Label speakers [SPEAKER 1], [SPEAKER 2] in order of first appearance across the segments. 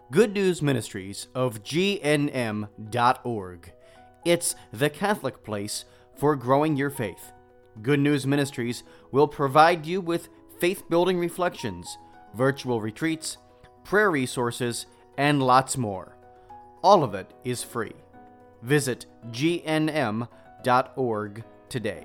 [SPEAKER 1] Good News Ministries of GNM.org. It's the Catholic place for growing your faith. Good News Ministries will provide you with faith-building reflections, virtual retreats, prayer resources, and lots more. All of it is free. Visit GNM.org today.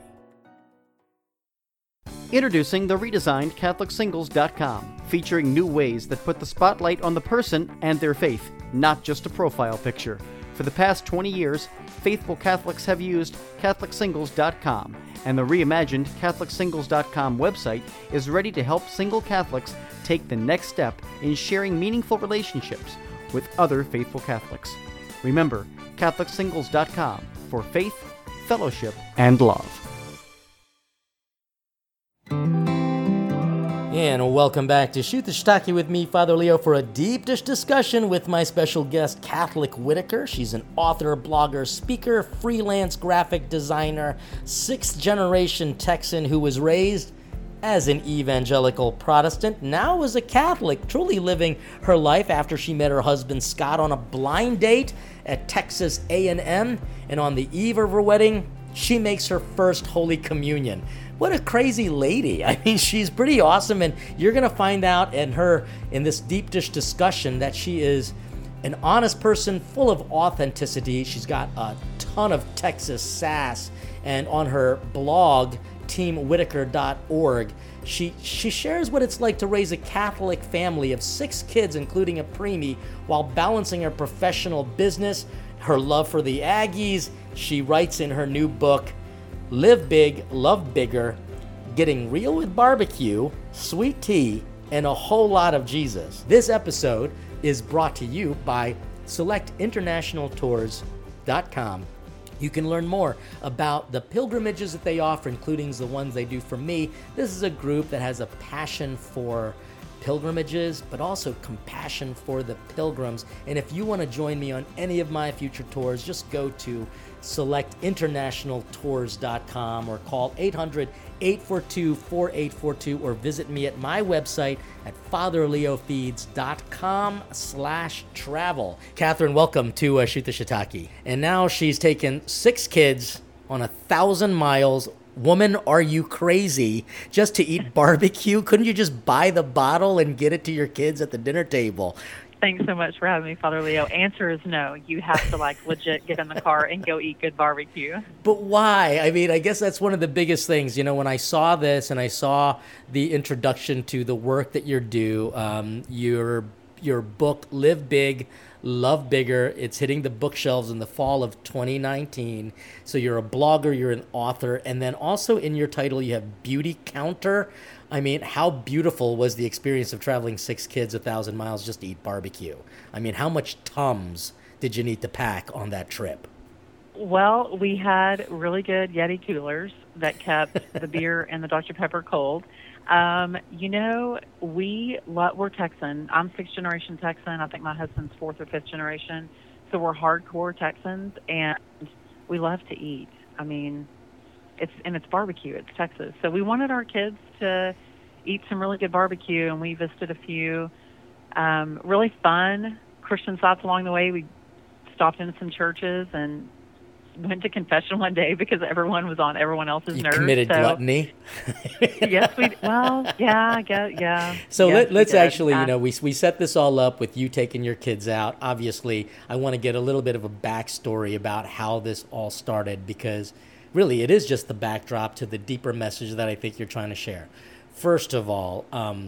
[SPEAKER 1] Introducing the redesigned CatholicSingles.com, featuring new ways that put the spotlight on the person and their faith, not just a profile picture. For the past 20 years, faithful Catholics have used CatholicSingles.com, and the reimagined CatholicSingles.com website is ready to help single Catholics take the next step in sharing meaningful relationships with other faithful Catholics. Remember, CatholicSingles.com for faith, fellowship, and love.
[SPEAKER 2] And welcome back to Shoot the Shiitake with me, Father Leo, for a deep dish discussion with my special guest, Catholic Whitaker. She's an author, blogger, speaker, freelance graphic designer, sixth-generation Texan who was raised as an evangelical Protestant, now as a Catholic, truly living her life after she met her husband Scott on a blind date at Texas A&M, and on the eve of her wedding, she makes her first Holy Communion. What a crazy lady. I mean, she's pretty awesome, and you're going to find out in this deep dish discussion that she is an honest person full of authenticity. She's got a ton of Texas sass, and on her blog, teamwhitaker.org, she shares what it's like to raise a Catholic family of 6 kids, including a preemie, while balancing her professional business, her love for the Aggies. She writes in her new book, Live Big, Love Bigger, Getting Real with Barbecue, Sweet Tea, and a Whole Lot of Jesus. This episode is brought to you by SelectInternationalTours.com. You can learn more about the pilgrimages that they offer, including the ones they do for me. This is a group that has a passion for pilgrimages, but also compassion for the pilgrims. And if you want to join me on any of my future tours, just go to SelectInternationalTours.com or call 800-842-4842 or visit me at my website at fatherleofeeds.com/travel. Catherine, welcome to Shoot the Shiitake. And now she's taken 6 kids on 1,000 miles. Woman, are you crazy just to eat barbecue? Couldn't you just buy the bottle and get it to your kids at the dinner table?
[SPEAKER 3] Thanks so much for having me, Father Leo. Answer is no. You have to legit get in the car and go eat good barbecue.
[SPEAKER 2] But why? I mean, I guess that's one of the biggest things. You know, when I saw this and I saw the introduction to the work that you do, your book, Live Big, Love Bigger, it's hitting the bookshelves in the fall of 2019. So you're a blogger, you're an author, and then also in your title you have Beauty Counter. I mean, how beautiful was the experience of traveling 6 kids 1,000 miles just to eat barbecue? I mean, how much Tums did you need to pack on that trip?
[SPEAKER 3] Well, we had really good Yeti coolers that kept the beer and the Dr. Pepper cold. We're Texan. I'm 6th generation Texan. I think my husband's 4th or 5th generation. So we're hardcore Texans, and we love to eat. I mean, it's barbecue. It's Texas. So we wanted our kids to eat some really good barbecue, and we visited a few really fun Christian sites along the way. We stopped into some churches and went to confession one day because everyone was on everyone else's nerves.
[SPEAKER 2] You committed gluttony.
[SPEAKER 3] Yes, I guess, yeah.
[SPEAKER 2] So
[SPEAKER 3] yes,
[SPEAKER 2] let's actually, we set this all up with you taking your kids out. Obviously, I want to get a little bit of a backstory about how this all started, because really it is just the backdrop to the deeper message that I think you're trying to share. First of all,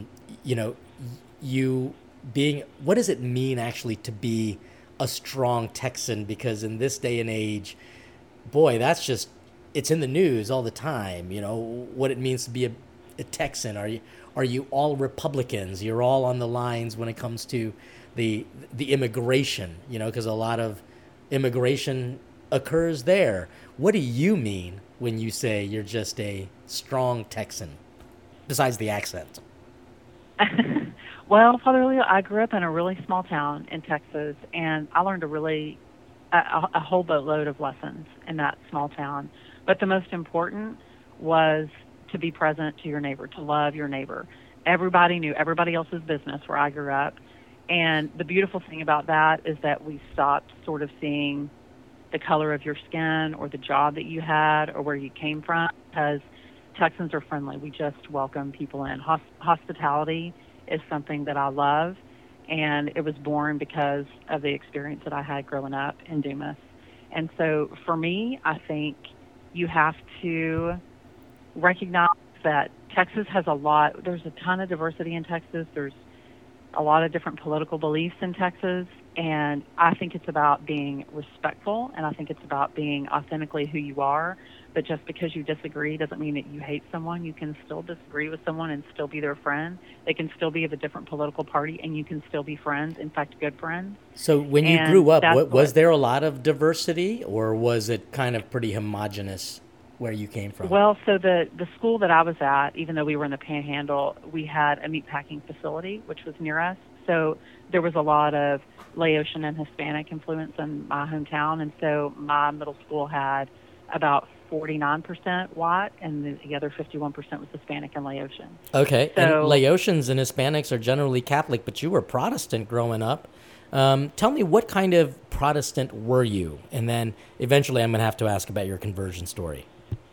[SPEAKER 2] what does it mean actually to be a strong Texan? Because in this day and age, boy, it's in the news all the time, what it means to be a Texan. Are you all Republicans? You're all on the lines when it comes to the immigration, because a lot of immigration occurs there. What do you mean when you say you're just a strong Texan, besides the accent?
[SPEAKER 3] Well, Father Leo, I grew up in a really small town in Texas, and I learned a whole boatload of lessons in that small town. But the most important was to be present to your neighbor, to love your neighbor. Everybody knew everybody else's business where I grew up, And the beautiful thing about that is that we stopped sort of seeing the color of your skin or the job that you had or where you came from, because Texans are friendly. We just welcome people in. Hospitality is something that I love, and it was born because of the experience that I had growing up in Dumas. And so for me, I think you have to recognize that Texas has there's a ton of diversity in Texas. There's a lot of different political beliefs in Texas, and I think it's about being respectful, and I think it's about being authentically who you are. But just because you disagree doesn't mean that you hate someone. You can still disagree with someone and still be their friend. They can still be of a different political party, and you can still be friends, in fact, good friends.
[SPEAKER 2] So when you grew up, was there a lot of diversity, or was it kind of pretty homogenous where you came from?
[SPEAKER 3] Well, so the school that I was at, even though we were in the Panhandle, we had a meatpacking facility, which was near us. So there was a lot of Laotian and Hispanic influence in my hometown. And so my middle school had about 49% white, and the other 51% was Hispanic and Laotian.
[SPEAKER 2] Okay,
[SPEAKER 3] so,
[SPEAKER 2] and Laotians and Hispanics are generally Catholic, but you were Protestant growing up. Tell me, what kind of Protestant were you? And then eventually I'm going to have to ask about your conversion story.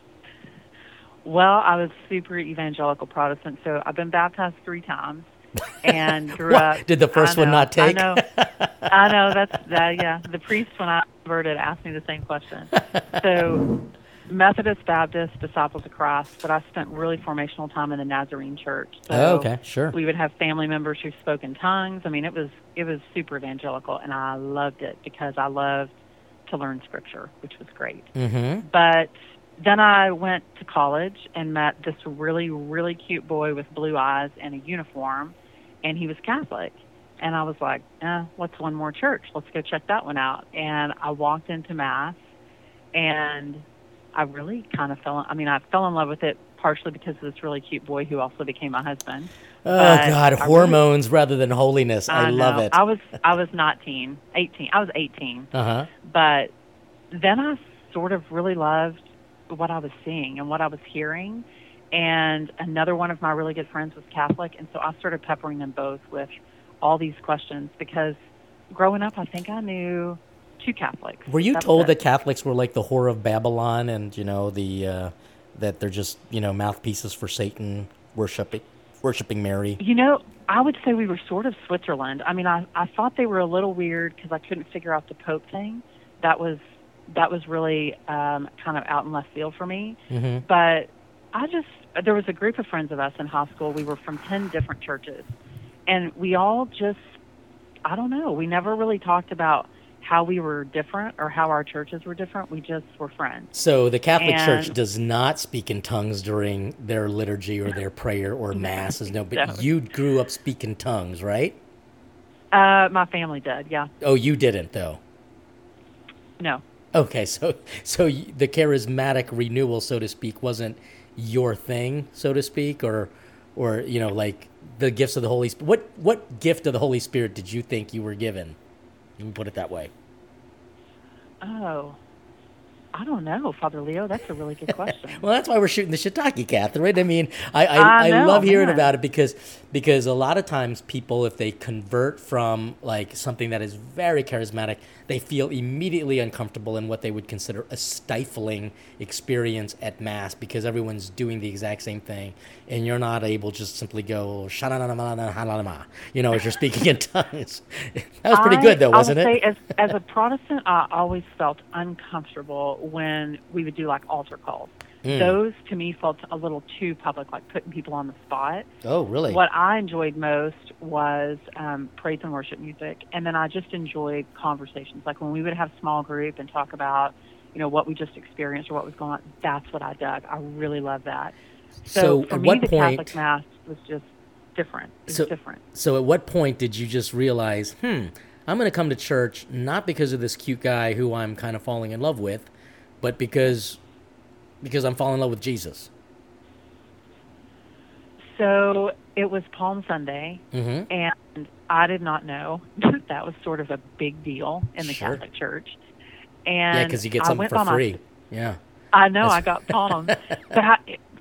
[SPEAKER 3] Well, I was super evangelical Protestant, so I've been baptized 3 times and grew up.
[SPEAKER 2] Did the first one not take?
[SPEAKER 3] I know. Yeah. The priest, when I converted, asked me the same question. So Methodist, Baptist, Disciples of Christ, but I spent really formational time in the Nazarene church. So
[SPEAKER 2] okay, sure.
[SPEAKER 3] We would have family members who spoke in tongues. I mean, it was super evangelical, and I loved it because I loved to learn Scripture, which was great.
[SPEAKER 2] Mm-hmm.
[SPEAKER 3] But then I went to college and met this really, really cute boy with blue eyes and a uniform, and he was Catholic. And I was like, what's one more church? Let's go check that one out. And I walked into Mass, and I really kind of I fell in love with it partially because of this really cute boy who also became my husband.
[SPEAKER 2] Oh, God, hormones rather than holiness. I love it.
[SPEAKER 3] I was not 18. I was 18.
[SPEAKER 2] Uh-huh.
[SPEAKER 3] But then I sort of really loved what I was seeing and what I was hearing. And another one of my really good friends was Catholic, and so I started peppering them both with all these questions because growing up, I think I knew 2 Catholics.
[SPEAKER 2] Were you told that Catholics were like the whore of Babylon, and that they're just mouthpieces for Satan, worshiping Mary?
[SPEAKER 3] I would say we were sort of Switzerland. I mean, I thought they were a little weird because I couldn't figure out the Pope thing. That was really kind of out in left field for me.
[SPEAKER 2] Mm-hmm.
[SPEAKER 3] But there was a group of friends of us in high school. We were from 10 different churches, and we all just, I don't know, we never really talked about how we were different or how our churches were different. We just were friends.
[SPEAKER 2] So the Catholic Church does not speak in tongues during their liturgy or their prayer or Mass. But you grew up speaking tongues, right?
[SPEAKER 3] My family did, yeah.
[SPEAKER 2] Oh, you didn't, though?
[SPEAKER 3] No.
[SPEAKER 2] Okay, so the charismatic renewal, so to speak, wasn't your thing, so to speak, or like the gifts of the Holy Spirit. What gift of the Holy Spirit did you think you were given? Let me put it that way.
[SPEAKER 3] Oh, I don't know, Father Leo. That's a really good question.
[SPEAKER 2] Well, that's why we're shooting the shiitake, Catherine. I mean, I love hearing about it because a lot of times people, if they convert from like something that is very charismatic, they feel immediately uncomfortable in what they would consider a stifling experience at Mass because everyone's doing the exact same thing, and you're not able to just simply go as you're speaking in tongues. That was pretty good, though, wasn't it?
[SPEAKER 3] I would say, as a Protestant, I always felt uncomfortable when we would do like altar calls. Those to me felt a little too public, like putting people on the spot.
[SPEAKER 2] Oh, really?
[SPEAKER 3] What I enjoyed most was praise and worship music, and then I just enjoyed conversations. Like when we would have small group and talk about, what we just experienced or what was going on. That's what I dug. I really loved that. So for me, the Catholic Mass was just different. It was different.
[SPEAKER 2] So at what point did you just realize, I'm going to come to church not because of this cute guy who I'm kind of falling in love with, but because I'm falling in love with Jesus?
[SPEAKER 3] So it was Palm Sunday,
[SPEAKER 2] mm-hmm.
[SPEAKER 3] and I did not know that was sort of a big deal in the Catholic Church. And
[SPEAKER 2] because you get something for free. Yeah.
[SPEAKER 3] I know, I got palm. But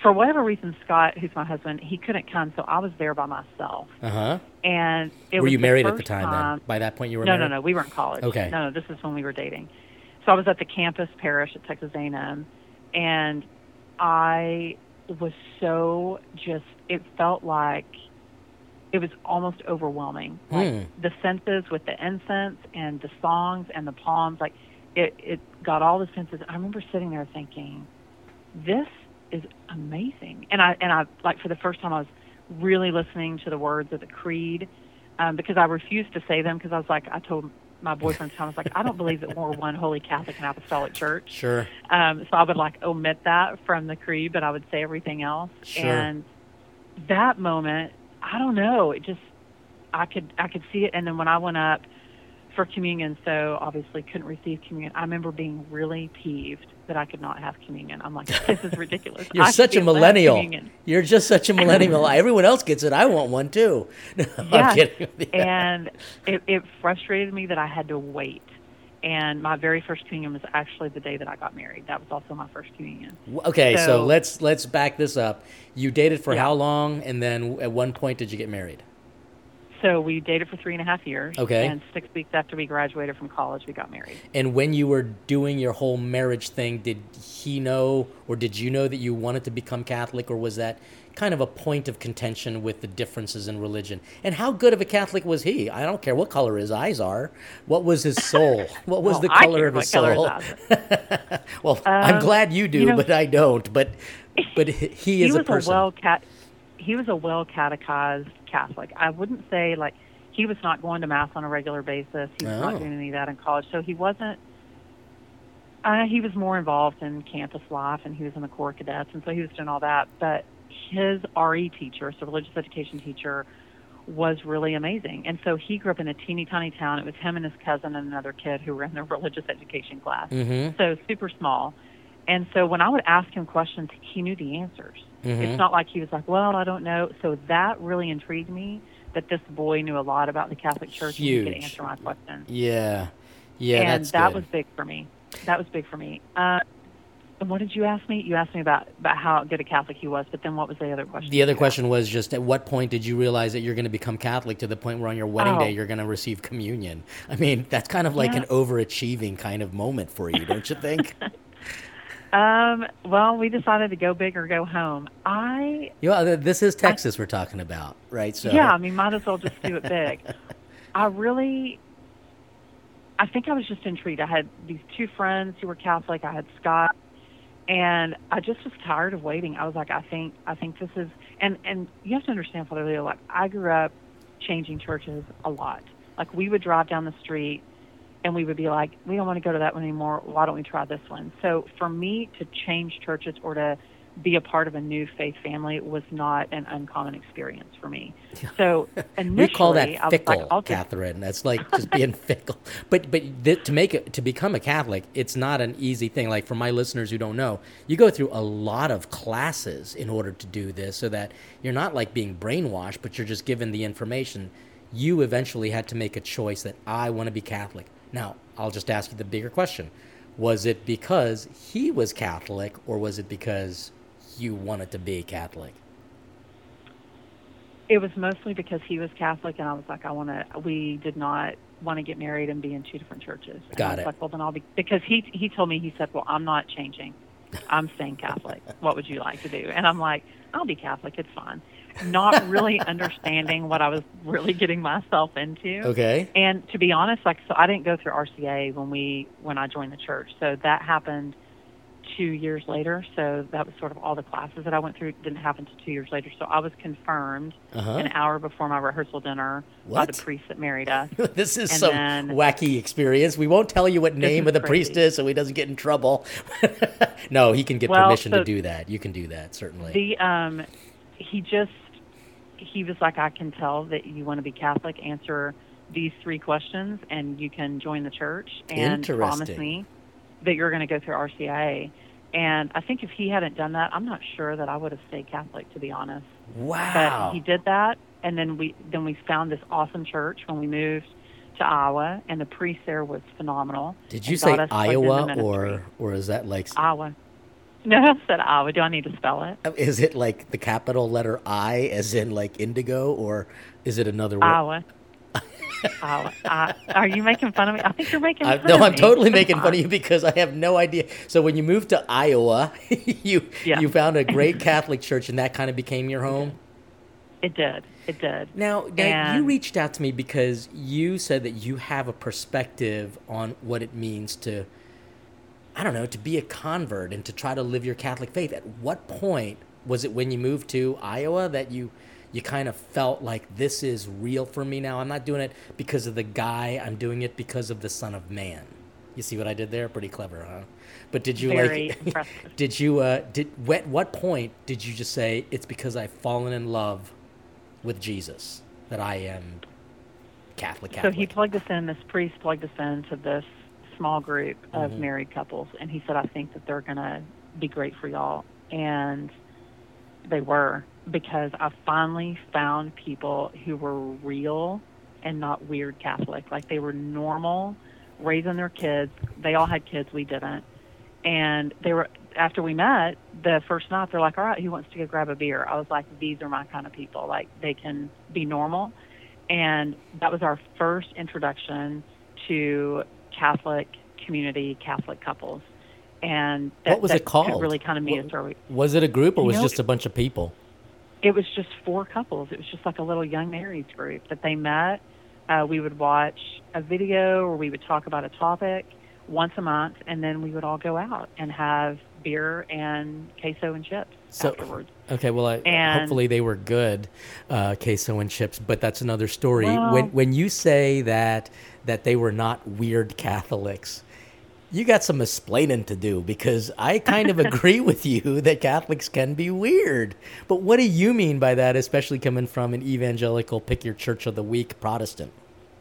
[SPEAKER 3] for whatever reason, Scott, who's my husband, he couldn't come, so I was there by myself.
[SPEAKER 2] Uh-huh.
[SPEAKER 3] And
[SPEAKER 2] Were you married at the time then? By that point you were married?
[SPEAKER 3] No, we were in college.
[SPEAKER 2] Okay.
[SPEAKER 3] No, this is when we were dating. So I was at the campus parish at Texas A&M, and I was so just, it felt like it was almost overwhelming. Like the senses with the incense and the songs and the palms, like it got all the senses. I remember sitting there thinking, this is amazing. And I like, for the first time, I was really listening to the words of the creed, because I refused to say them, because I was like, I told my boyfriend, I was like, I don't believe that we're one holy Catholic and Apostolic Church.
[SPEAKER 2] Sure.
[SPEAKER 3] So I would like omit that from the creed, but I would say everything else.
[SPEAKER 2] Sure.
[SPEAKER 3] And that moment, I don't know, it just, I could see it. And then when I went up for communion, so obviously couldn't receive communion, I remember being really peeved that I could not have communion. I'm like, this is ridiculous.
[SPEAKER 2] You're such a millennial. You're just such a millennial. Everyone else gets it. I want one too. No,
[SPEAKER 3] yeah.
[SPEAKER 2] I'm kidding.
[SPEAKER 3] And it frustrated me that I had to wait. And my very first communion was actually the day that I got married. That was also my first communion.
[SPEAKER 2] Okay, so let's back this up. You dated for how long, and then at one point did you get married?
[SPEAKER 3] So we dated for 3.5 years.
[SPEAKER 2] Okay.
[SPEAKER 3] And 6 weeks after we graduated from college, we got married.
[SPEAKER 2] And when you were doing your whole marriage thing, did he know, or did you know that you wanted to become Catholic, or was that kind of a point of contention with the differences in religion? And how good of a Catholic was he? I don't care what color his eyes are. What was his soul? What was the color of his soul? Well, I'm glad you do, but I don't. But he is a person.
[SPEAKER 3] He was a well-catechized Catholic. I wouldn't say, like, he was not going to Mass on a regular basis. He was not doing any of that in college. So he wasn't, he was more involved in campus life, and he was in the Corps Cadets, and so he was doing all that. But his RE teacher, so religious education teacher, was really amazing. And so he grew up in a teeny tiny town. It was him and his cousin and another kid who were in the religious education class. Mm-hmm. So super small. And so when I would ask him questions, he knew the answers. Mm-hmm. It's not like he was like, well, I don't know. So that really intrigued me, that this boy knew a lot about the Catholic Church.
[SPEAKER 2] Huge.
[SPEAKER 3] And he could answer my questions.
[SPEAKER 2] Yeah,
[SPEAKER 3] and
[SPEAKER 2] that's
[SPEAKER 3] that
[SPEAKER 2] good.
[SPEAKER 3] was big for me. And what did you ask me? You asked me about how good a Catholic he was, but then what was the other question?
[SPEAKER 2] The other question was just, at what point did you realize that you're going to become Catholic to the point where on your wedding day you're going to receive communion? I mean, that's kind of like an overachieving kind of moment for you, don't you think?
[SPEAKER 3] Well, we decided to go big or go home.
[SPEAKER 2] This is Texas we're talking about, right? So
[SPEAKER 3] yeah, I mean, might as well just do it big. I think I was just intrigued. I had these two friends who were Catholic. I had Scott, and I just was tired of waiting. I was like, I think this is, and you have to understand, Father Leo, like, I grew up changing churches a lot. Like, we would drive down the street, and we would be like, we don't want to go to that one anymore. Why don't we try this one? So for me to change churches or to be a part of a new faith family was not an uncommon experience for me. So initially,
[SPEAKER 2] we call that fickle,
[SPEAKER 3] like,
[SPEAKER 2] Catherine. That's like just being fickle. But to become a Catholic, it's not an easy thing. Like, for my listeners who don't know, you go through a lot of classes in order to do this, so that you're not like being brainwashed, but you're just given the information. You eventually had to make a choice that I want to be Catholic. Now, I'll just ask you the bigger question. Was it because he was Catholic, or was it because you wanted to be Catholic?
[SPEAKER 3] It was mostly because he was Catholic, and I was like, we did not want to get married and be in two different churches. And
[SPEAKER 2] Got
[SPEAKER 3] I was
[SPEAKER 2] it.
[SPEAKER 3] like, well, then I'll be, because he told me, he said, well, I'm not changing. I'm staying Catholic. What would you like to do? And I'm like, I'll be Catholic. It's fine. Not really understanding what I was really getting myself into.
[SPEAKER 2] Okay.
[SPEAKER 3] And to be honest, so I didn't go through RCA when I joined the church. So that happened 2 years later. So that was sort of all the classes that I went through didn't happen until 2 years later. So I was confirmed an hour before my rehearsal dinner by the priest that married us.
[SPEAKER 2] This is some wacky experience. We won't tell you what name of the priest is so he doesn't get in trouble. No, he can get permission to do that. You can do that, certainly.
[SPEAKER 3] He was like, I can tell that you want to be Catholic, answer these 3 questions, and you can join the church, and promise me that you're going to go through RCIA. And I think if he hadn't done that, I'm not sure that I would have stayed Catholic, to be honest.
[SPEAKER 2] Wow.
[SPEAKER 3] But he did that, and then we found this awesome church when we moved to Iowa, and the priest there was phenomenal.
[SPEAKER 2] Did you say Iowa, or is that like...
[SPEAKER 3] Iowa. No, I said Iowa. Do I need to spell it?
[SPEAKER 2] Is it like the capital letter I, as in like indigo, or is it another word?
[SPEAKER 3] Iowa. Iowa. Are you making fun of me? I think you're making fun of me.
[SPEAKER 2] No, I'm totally
[SPEAKER 3] Come
[SPEAKER 2] making fun
[SPEAKER 3] on.
[SPEAKER 2] of you because I have no idea. So when you moved to Iowa, you found a great Catholic church, and that kind of became your home?
[SPEAKER 3] It did. It did.
[SPEAKER 2] Now you
[SPEAKER 3] And-
[SPEAKER 2] reached out to me because you said that you have a perspective on what it means to, I don't know, to be a convert and to try to live your Catholic faith. At what point was it when you moved to Iowa that you kind of felt like this is real for me now? I'm not doing it because of the guy. I'm doing it because of the Son of Man. You see what I did there? Pretty clever, huh? But did you
[SPEAKER 3] Very impressive.
[SPEAKER 2] at what point did you just say, it's because I've fallen in love with Jesus that I am Catholic?
[SPEAKER 3] So he plugged us in, this priest plugged us into this small group of
[SPEAKER 2] Mm-hmm.
[SPEAKER 3] married couples, and he said, I think that they're going to be great for y'all. And they were, because I finally found people who were real and not weird Catholic. Like, they were normal, raising their kids. They all had kids, we didn't. And they were, after we met, the first night, they're like, all right, who wants to go grab a beer? I was like, these are my kind of people. Like, they can be normal. And that was our first introduction to Catholic community, Catholic couples. And that,
[SPEAKER 2] What was it called?
[SPEAKER 3] Really kind of made us where we,
[SPEAKER 2] Was it a group or was it
[SPEAKER 3] know,
[SPEAKER 2] just a bunch of people?
[SPEAKER 3] it was just 4 couples. It was just like a little young married group that they met. We would watch a video, or we would talk about a topic once a month, and then we would all go out and have beer and queso and chips afterwards.
[SPEAKER 2] Okay, well,
[SPEAKER 3] And-
[SPEAKER 2] hopefully they were good, queso and chips, but that's another story.
[SPEAKER 3] Well-
[SPEAKER 2] When you say that they were not weird Catholics, you got some explaining to do, because I kind of agree with you that Catholics can be weird. But what do you mean by that, especially coming from an evangelical, pick your church of the week Protestant?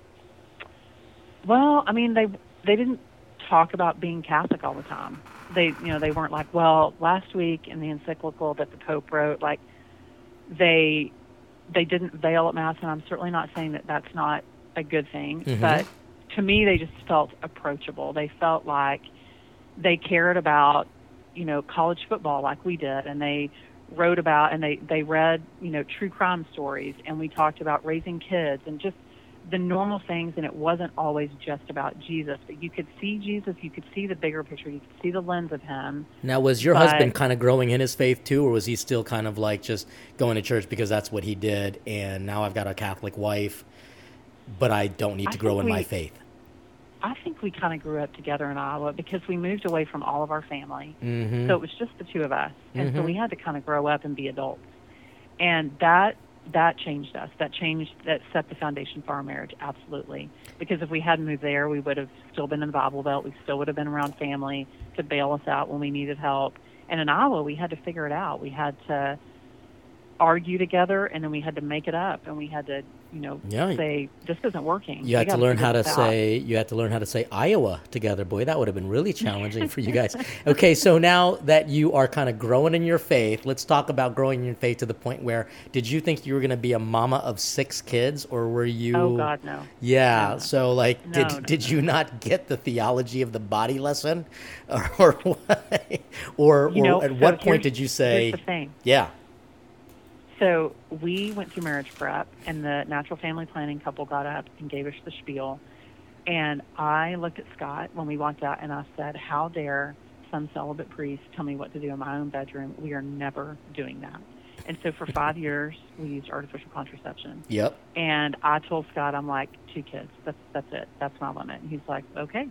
[SPEAKER 3] Well, I mean, they didn't talk about being Catholic all the time. They weren't like, well, last week in the encyclical that the Pope wrote, like, they didn't veil at Mass, and I'm certainly not saying that that's not a good thing,
[SPEAKER 2] Mm-hmm.
[SPEAKER 3] but to me, they just felt approachable. They felt like they cared about, college football like we did, and they wrote about, and they read, true crime stories, and we talked about raising kids and just the normal things, and it wasn't always just about Jesus, but you could see Jesus, you could see the bigger picture, you could see the lens of him.
[SPEAKER 2] Now, was your
[SPEAKER 3] But-
[SPEAKER 2] husband kind of growing in his faith too, or was he still kind of like just going to church because that's what he did, and now I've got a Catholic wife, but I don't need to grow in my faith?
[SPEAKER 3] I think we kind of grew up together in Iowa because we moved away from all of our family.
[SPEAKER 2] Mm-hmm.
[SPEAKER 3] So it was just the two of us. And so
[SPEAKER 2] Mhm.
[SPEAKER 3] we had to kind of grow up and be adults. And that changed us. That set the foundation for our marriage, absolutely. Because if we hadn't moved there, we would have still been in the Bible Belt. We still would have been around family to bail us out when we needed help. And in Iowa, we had to figure it out. We had to argue together, and then we had to make it up, and we had to,
[SPEAKER 2] Yeah.
[SPEAKER 3] say, this isn't working.
[SPEAKER 2] You had
[SPEAKER 3] We
[SPEAKER 2] to
[SPEAKER 3] gotta
[SPEAKER 2] learn
[SPEAKER 3] figure
[SPEAKER 2] how to
[SPEAKER 3] this out.
[SPEAKER 2] say Iowa together. Boy, that would have been really challenging for you guys. Okay, so now that you are kind of growing in your faith, let's talk about growing in your faith to the point where, did you think you were going to be a mama of 6 kids, or were you?
[SPEAKER 3] Oh, God, no.
[SPEAKER 2] Yeah.
[SPEAKER 3] No.
[SPEAKER 2] So, like,
[SPEAKER 3] No,
[SPEAKER 2] did
[SPEAKER 3] no,
[SPEAKER 2] you not get the theology of the body lesson, or what? Or at
[SPEAKER 3] so
[SPEAKER 2] what point
[SPEAKER 3] here's-
[SPEAKER 2] did you say?
[SPEAKER 3] Here's the thing.
[SPEAKER 2] Yeah.
[SPEAKER 3] So we went through marriage prep, and the natural family planning couple got up and gave us the spiel. And I looked at Scott when we walked out, and I said, how dare some celibate priest tell me what to do in my own bedroom? We are never doing that. And so for 5 years, we used artificial contraception.
[SPEAKER 2] Yep.
[SPEAKER 3] And I told Scott, I'm like, 2 kids. That's it. That's my limit. And he's like, okay.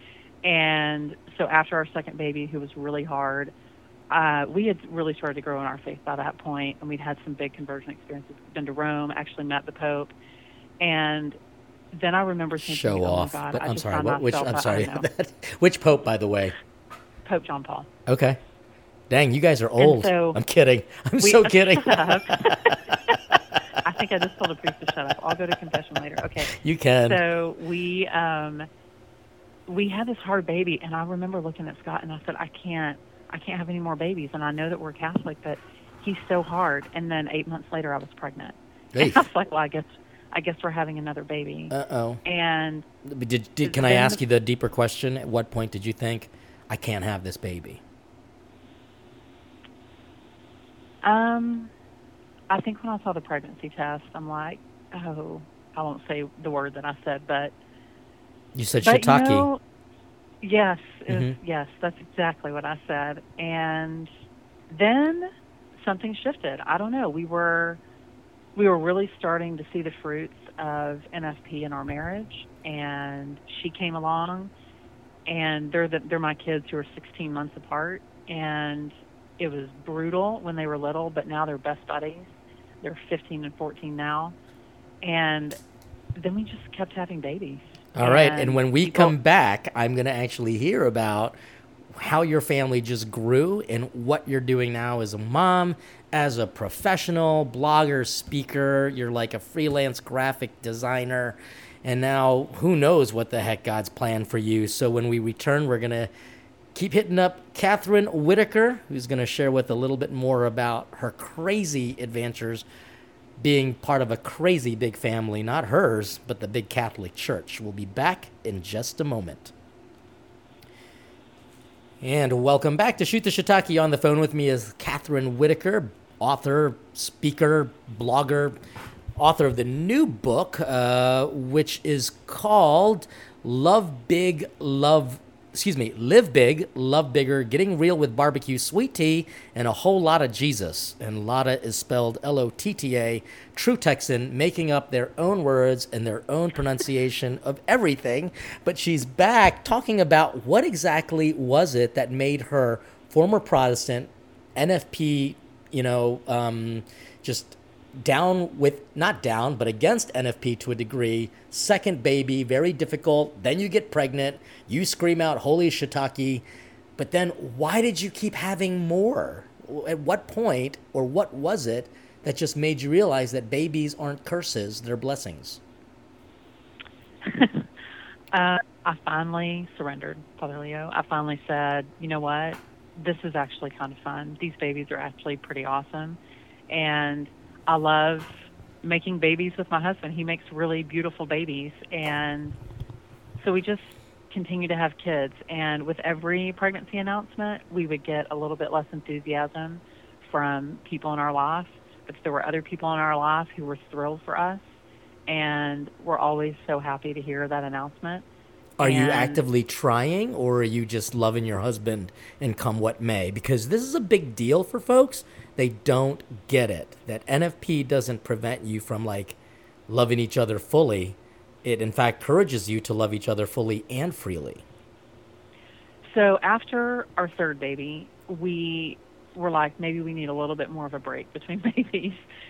[SPEAKER 3] And so after our second baby, who was really hard, we had really started to grow in our faith by that point, and we'd had some big conversion experiences. We'd been to Rome, actually met the Pope, and then I remember thinking,
[SPEAKER 2] Show
[SPEAKER 3] oh
[SPEAKER 2] off.
[SPEAKER 3] my God,
[SPEAKER 2] But
[SPEAKER 3] I
[SPEAKER 2] I'm
[SPEAKER 3] just
[SPEAKER 2] sorry.
[SPEAKER 3] found
[SPEAKER 2] Which?
[SPEAKER 3] myself,
[SPEAKER 2] I'm
[SPEAKER 3] I
[SPEAKER 2] sorry.
[SPEAKER 3] don't know,
[SPEAKER 2] Which Pope, by the way?
[SPEAKER 3] Pope John Paul.
[SPEAKER 2] Okay. Dang, you guys are old.
[SPEAKER 3] so
[SPEAKER 2] I'm kidding. I'm so kidding.
[SPEAKER 3] Shut up. I think I just told a priest to shut up. I'll go to confession later. Okay.
[SPEAKER 2] You can.
[SPEAKER 3] So we had this hard baby, and I remember looking at Scott, and I said, I can't have any more babies, and I know that we're Catholic, but he's so hard. And then 8 months later, I was pregnant.
[SPEAKER 2] Hey.
[SPEAKER 3] And I was like, well, I guess we're having another baby.
[SPEAKER 2] Uh-oh.
[SPEAKER 3] And
[SPEAKER 2] Can I ask you the deeper question? At what point did you think, I can't have this baby?
[SPEAKER 3] I think when I saw the pregnancy test, I'm like, oh, I won't say the word that I said, but
[SPEAKER 2] You said
[SPEAKER 3] but you
[SPEAKER 2] shiitake.
[SPEAKER 3] know, yes,
[SPEAKER 2] Mhm.
[SPEAKER 3] yes, that's exactly what I said. And then something shifted. I don't know. We were really starting to see the fruits of NFP in our marriage, and she came along, and they're my kids who are 16 months apart, and it was brutal when they were little, but now they're best buddies. They're 15 and 14 now, and then we just kept having babies.
[SPEAKER 2] All right. And
[SPEAKER 3] And
[SPEAKER 2] when we
[SPEAKER 3] people,
[SPEAKER 2] come back, I'm going to actually hear about how your family just grew and what you're doing now as a mom, as a professional blogger, speaker. You're like a freelance graphic designer. And now who knows what the heck God's planned for you. So when we return, we're going to keep hitting up Catherine Whitaker, who's going to share with a little bit more about her crazy adventures being part of a crazy big family, not hers, but the big Catholic Church. We'll be back in just a moment. And welcome back to Shoot the Shiitake. On the phone with me is Catherine Whitaker, author, speaker, blogger, author of the new book, which is called Live Big, Love Bigger, Getting Real with Barbecue, Sweet Tea, and a Whole Lot of Jesus. And Lotta is spelled Lotta, true Texan, making up their own words and their own pronunciation of everything. But she's back talking about what exactly was it that made her former Protestant, NFP, just down with, not down, but against NFP to a degree. Second baby, very difficult. Then you get pregnant. You scream out, holy shiitake. But then why did you keep having more? At what point, or what was it that just made you realize that babies aren't curses, they're blessings?
[SPEAKER 3] I finally surrendered, Father Leo. I finally said, you know what? This is actually kind of fun. These babies are actually pretty awesome. And I love making babies with my husband. He makes really beautiful babies. And so we just continue to have kids. And with every pregnancy announcement, we would get a little bit less enthusiasm from people in our life. But there were other people in our life who were thrilled for us. And we're always so happy to hear that announcement.
[SPEAKER 2] Are you
[SPEAKER 3] And
[SPEAKER 2] actively trying, or are you just loving your husband and come what may? Because this is a big deal for folks. They don't get it. That NFP doesn't prevent you from, loving each other fully. It, in fact, encourages you to love each other fully and freely.
[SPEAKER 3] So after our third baby, we were like, maybe we need a little bit more of a break between babies.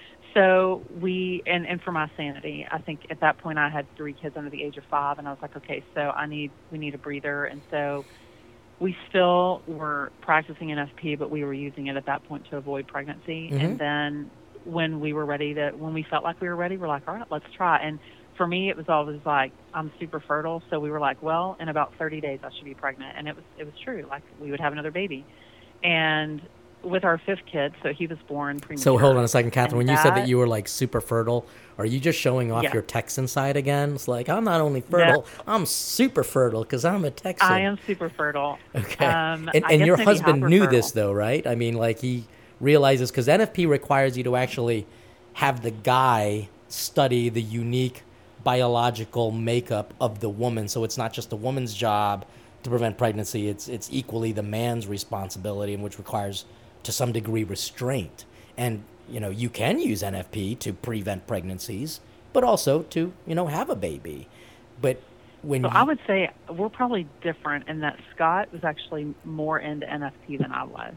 [SPEAKER 3] So and for my sanity, I think at that point I had 3 kids under the age of 5, and I was like, okay, so we need a breather. And so we still were practicing NFP, but we were using it at that point to avoid pregnancy.
[SPEAKER 2] Mm-hmm.
[SPEAKER 3] And then when we felt like we were ready, we're like, all right, let's try. And for me, it was always like, I'm super fertile. So we were like, well, in about 30 days, I should be pregnant. And it was true. Like, we would have another baby. And with our 5th kid, so he was born premature.
[SPEAKER 2] So hold on a second, Catherine.
[SPEAKER 3] And
[SPEAKER 2] When you said that you were super fertile, are you just showing off
[SPEAKER 3] Yeah.
[SPEAKER 2] your Texan side again? It's like, I'm not only fertile, I'm super fertile because I'm a Texan.
[SPEAKER 3] I am super fertile.
[SPEAKER 2] Okay.
[SPEAKER 3] I
[SPEAKER 2] And
[SPEAKER 3] guess
[SPEAKER 2] your
[SPEAKER 3] maybe
[SPEAKER 2] husband knew
[SPEAKER 3] hyper-fertile.
[SPEAKER 2] this, though, right? I mean, he realizes, because NFP requires you to actually have the guy study the unique biological makeup of the woman. So it's not just the woman's job to prevent pregnancy. It's equally the man's responsibility, and which requires, to some degree, restraint. And, you can use NFP to prevent pregnancies, but also to, have a baby. But when
[SPEAKER 3] So I would say we're probably different in that Scott was actually more into NFP than I was.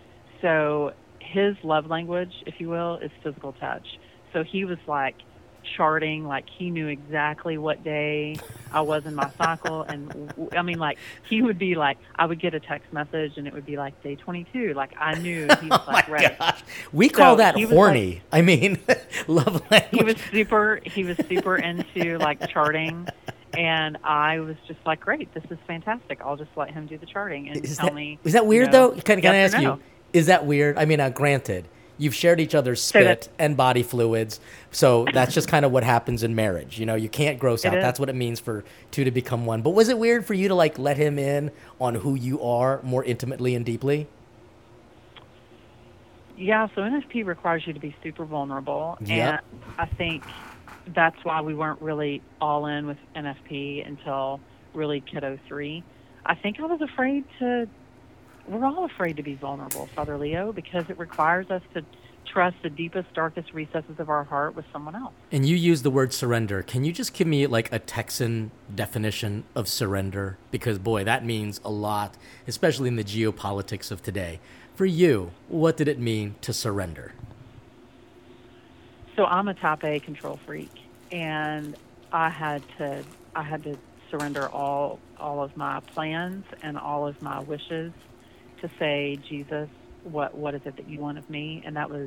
[SPEAKER 3] So his love language, if you will, is physical touch. So he was charting, he knew exactly what day I was in my cycle. And he would be I would get a text message and it would be day 22. I knew he was ready.
[SPEAKER 2] gosh, we call that
[SPEAKER 3] he was
[SPEAKER 2] horny. I mean, love language.
[SPEAKER 3] He was super into charting. And I was just great, this is fantastic. I'll just let him do the charting and tell me.
[SPEAKER 2] Is that weird, though? Can I
[SPEAKER 3] yes
[SPEAKER 2] ask
[SPEAKER 3] or no.
[SPEAKER 2] you, is that weird? I mean, granted, you've shared each other's spit and body fluids, so that's just kind of what happens in marriage. You can't gross out.
[SPEAKER 3] is.
[SPEAKER 2] That's what it means for 2 to become 1. But was it weird for you to, let him in on who you are more intimately and deeply?
[SPEAKER 3] Yeah, so NFP requires you to be super vulnerable, and
[SPEAKER 2] Yep.
[SPEAKER 3] I think that's why we weren't really all in with NFP until really kiddo 3. I think I was afraid to. We're all afraid to be vulnerable, Father Leo, because it requires us to trust the deepest, darkest recesses of our heart with someone else.
[SPEAKER 2] And you use the word surrender. Can you just give me like a Texan definition of surrender? Because boy, that means a lot, especially in the geopolitics of today. For you, what did it mean to surrender?
[SPEAKER 3] So I'm a type A control freak, and I had to surrender all of my plans and all of my wishes to say, Jesus, what is it that you want of me? And that was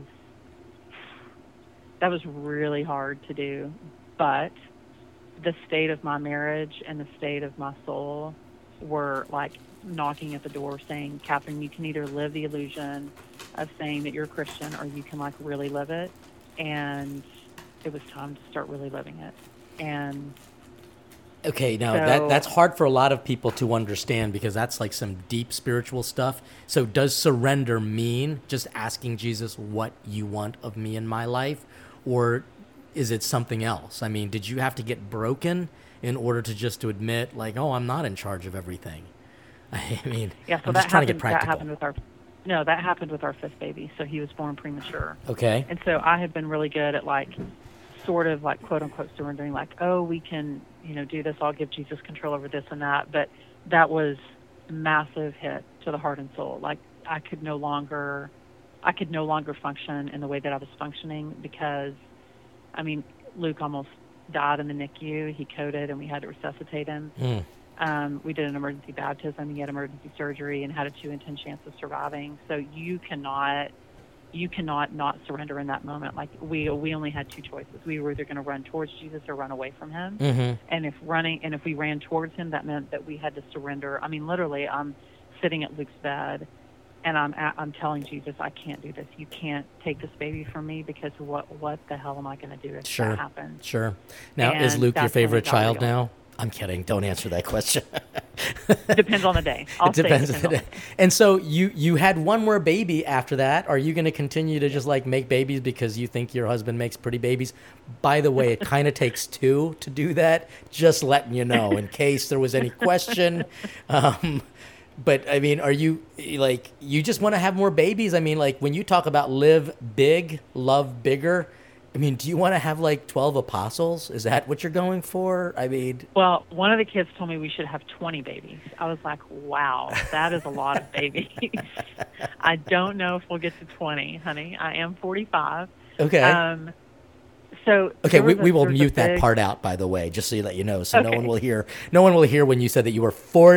[SPEAKER 3] really hard to do, but the state of my marriage and the state of my soul were like knocking at the door saying, Catherine, you can either live the illusion of saying that you're a Christian, or you can like really live it. And it was time to start really living it. And
[SPEAKER 2] Okay, now
[SPEAKER 3] So-
[SPEAKER 2] that's hard for a lot of people to understand because that's like some deep spiritual stuff. So does surrender mean just asking Jesus what you want of me in my life, or is it something else? I mean, did you have to get broken in order to just to admit like, oh, I'm not in charge of everything? I mean,
[SPEAKER 3] yeah, so
[SPEAKER 2] I'm
[SPEAKER 3] that
[SPEAKER 2] just trying to
[SPEAKER 3] happened.
[SPEAKER 2] get practical.
[SPEAKER 3] That happened with our 5th baby. So he was born premature.
[SPEAKER 2] Okay.
[SPEAKER 3] And so I have been really good at like, sort of like quote unquote surrendering, like, oh, we can, do this. I'll give Jesus control over this and that. But that was a massive hit to the heart and soul. Like I could no longer function in the way that I was functioning because, Luke almost died in the NICU. He coded and we had to resuscitate him. We did an emergency baptism. He had emergency surgery and had a 2 in 10 chance of surviving. So you cannot not surrender in that moment. Like we only had 2 choices. We were either going to run towards Jesus or run away from him.
[SPEAKER 2] Mm-hmm.
[SPEAKER 3] And if we ran towards him, that meant that we had to surrender. Literally, I'm sitting at Luke's bed, and I'm telling Jesus, I can't do this. You can't take this baby from me because what the hell am I going to do if that happens?
[SPEAKER 2] Sure. Now, is
[SPEAKER 3] And
[SPEAKER 2] Luke your
[SPEAKER 3] that's when it
[SPEAKER 2] favorite
[SPEAKER 3] got
[SPEAKER 2] child
[SPEAKER 3] real.
[SPEAKER 2] now? I'm kidding. Don't answer that question.
[SPEAKER 3] Depends on the day.
[SPEAKER 2] It depends on the day. And so you had one more baby after that. Are you going to continue to just like make babies because you think your husband makes pretty babies? By the way, it kind of takes 2 to do that. Just letting you know in case there was any question. But are you like, you just want to have more babies? Like when you talk about live big, love bigger, do you want to have like 12 apostles? Is that what you're going for?
[SPEAKER 3] Well, one of the kids told me we should have 20 babies. I was like, wow, that is a lot of babies. I don't know if we'll get to 20, honey. I am 45.
[SPEAKER 2] Okay.
[SPEAKER 3] Okay,
[SPEAKER 2] we will mute that part out, by the way, just so that you know, so no one will hear. No one will hear when you said that you were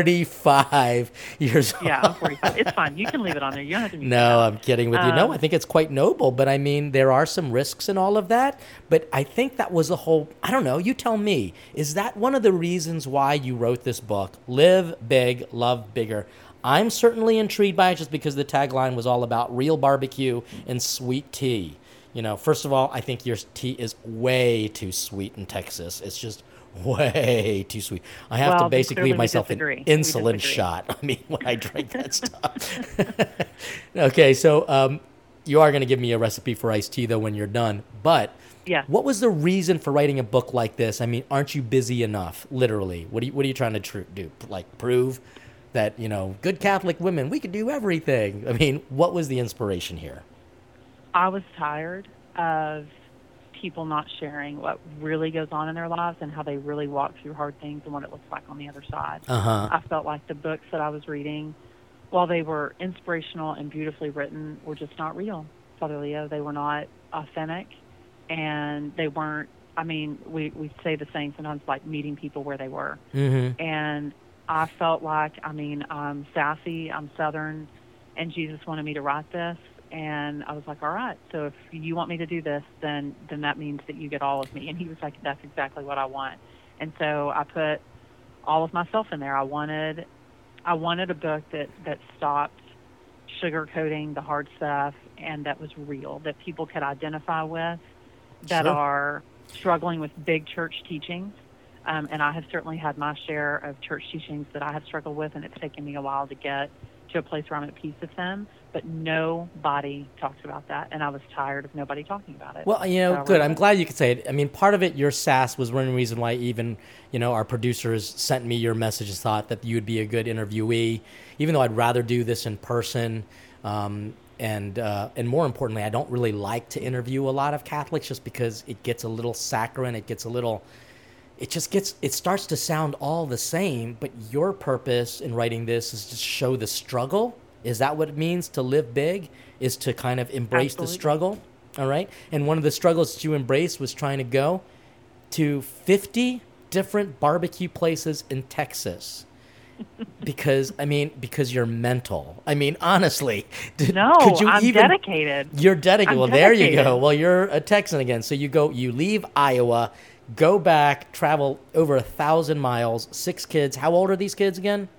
[SPEAKER 2] 45 years old.
[SPEAKER 3] Yeah, I'm 45. It's fine. You can leave it on there. You don't have to mute it
[SPEAKER 2] No,
[SPEAKER 3] out.
[SPEAKER 2] I'm kidding with you. No, I think it's quite noble, but there are some risks in all of that. But I think that was a whole, I don't know, you tell me, is that one of the reasons why you wrote this book, Live Big, Love Bigger? I'm certainly intrigued by it just because the tagline was all about real barbecue and sweet tea. First of all, I think your tea is way too sweet in Texas. It's just way too sweet. I have to basically give myself an insulin shot. When I drink that stuff. Okay, so you are going to give me a recipe for iced tea, though, when you're done. But
[SPEAKER 3] yeah.
[SPEAKER 2] What was the reason for writing a book like this? Aren't you busy enough, literally? What are you trying to do? Like prove that, good Catholic women, we could do everything? What was the inspiration here?
[SPEAKER 3] I was tired of people not sharing what really goes on in their lives and how they really walk through hard things and what it looks like on the other side.
[SPEAKER 2] Uh-huh.
[SPEAKER 3] I felt like the books that I was reading, while they were inspirational and beautifully written, were just not real, Father Leo. They were not authentic, and they weren't, we say the saying sometimes, like meeting people where they were.
[SPEAKER 2] Mm-hmm.
[SPEAKER 3] And I felt like, I'm sassy, I'm Southern, and Jesus wanted me to write this. And I was like, all right, so if you want me to do this, then that means that you get all of me. And he was like, that's exactly what I want. And so I put all of myself in there. I wanted a book that stopped sugarcoating the hard stuff and that was real, that people could identify with, that
[SPEAKER 2] Sure.
[SPEAKER 3] are struggling with big church teachings. And I have certainly had my share of church teachings that I have struggled with, and it's taken me a while to get to a place where I'm at peace with them. But nobody talks about that, and I was tired of nobody talking about it.
[SPEAKER 2] Well, good. I'm glad you could say it. I mean, part of it, your sass was one reason why even, our producers sent me your messages, thought that you would be a good interviewee, even though I'd rather do this in person. And more importantly, I don't really like to interview a lot of Catholics just because it gets a little saccharine. It starts to sound all the same, but your purpose in writing this is to show the struggle. Is that what it means to live big? Is to kind of embrace
[SPEAKER 3] Absolutely.
[SPEAKER 2] the struggle? All right. And one of the struggles that you embraced was trying to go to 50 different barbecue places in Texas. Because you're mental. I mean, honestly.
[SPEAKER 3] No, I'm dedicated.
[SPEAKER 2] You're dedicated. Well,
[SPEAKER 3] dedicated.
[SPEAKER 2] There you go. Well, you're a Texan again. So you leave Iowa, go back, travel over 1,000 miles, 6 kids. How old are these kids again?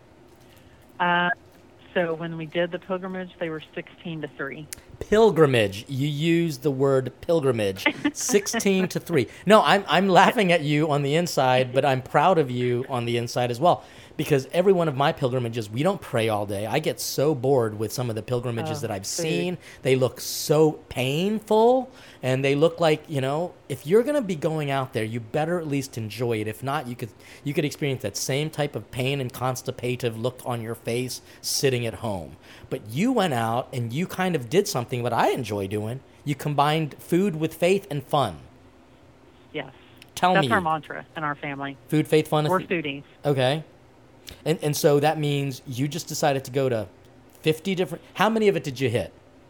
[SPEAKER 3] So when we did the pilgrimage, they were 16 to 3.
[SPEAKER 2] Pilgrimage. You used the word pilgrimage. 16 to 3. No, I'm laughing at you on the inside, but I'm proud of you on the inside as well. Because every one of my pilgrimages, we don't pray all day. I get so bored with some of the pilgrimages that I've seen. They look so painful, and they look like, if you're going to be going out there, you better at least enjoy it. If not, you could experience that same type of pain and constipative look on your face sitting at home. But you went out and you kind of did something that I enjoy doing. You combined food with faith and fun.
[SPEAKER 3] Yes.
[SPEAKER 2] That's
[SPEAKER 3] our mantra in our family.
[SPEAKER 2] Food, faith, fun.
[SPEAKER 3] We're foodies.
[SPEAKER 2] Okay. And so that means you just decided to go to 50 different... How many of it did you hit?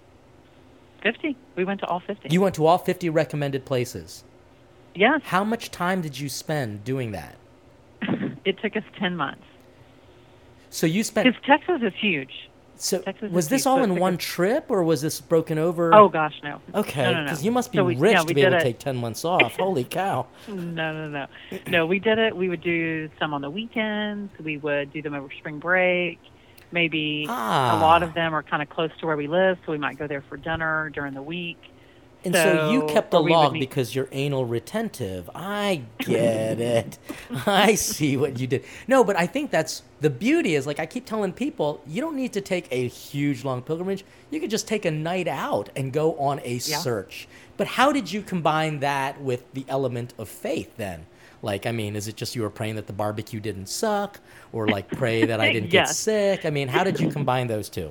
[SPEAKER 3] 50. We went to all 50.
[SPEAKER 2] You went to all 50 recommended places?
[SPEAKER 3] Yes.
[SPEAKER 2] How much time did you spend doing that?
[SPEAKER 3] It took us 10 months.
[SPEAKER 2] So you spent...
[SPEAKER 3] Because Texas is huge.
[SPEAKER 2] So was this all in one trip, or was this broken over?
[SPEAKER 3] Oh, gosh, no.
[SPEAKER 2] Okay,
[SPEAKER 3] No.
[SPEAKER 2] because you must be rich to be able to take 10 months off. Holy cow.
[SPEAKER 3] No. No, we did it. We would do some on the weekends. We would do them over spring break. Maybe a lot of them are kind of close to where we live, so we might go there for dinner during the week.
[SPEAKER 2] And so you kept a log because you're anal retentive. I get it. I see what you did. No, but I think that's the beauty is, like I keep telling people, you don't need to take a huge, long pilgrimage. You could just take a night out and go on a search. But how did you combine that with the element of faith then? Like, I mean, is it just you were praying that the barbecue didn't suck, or like pray that I didn't get sick? I mean, how did you combine those two?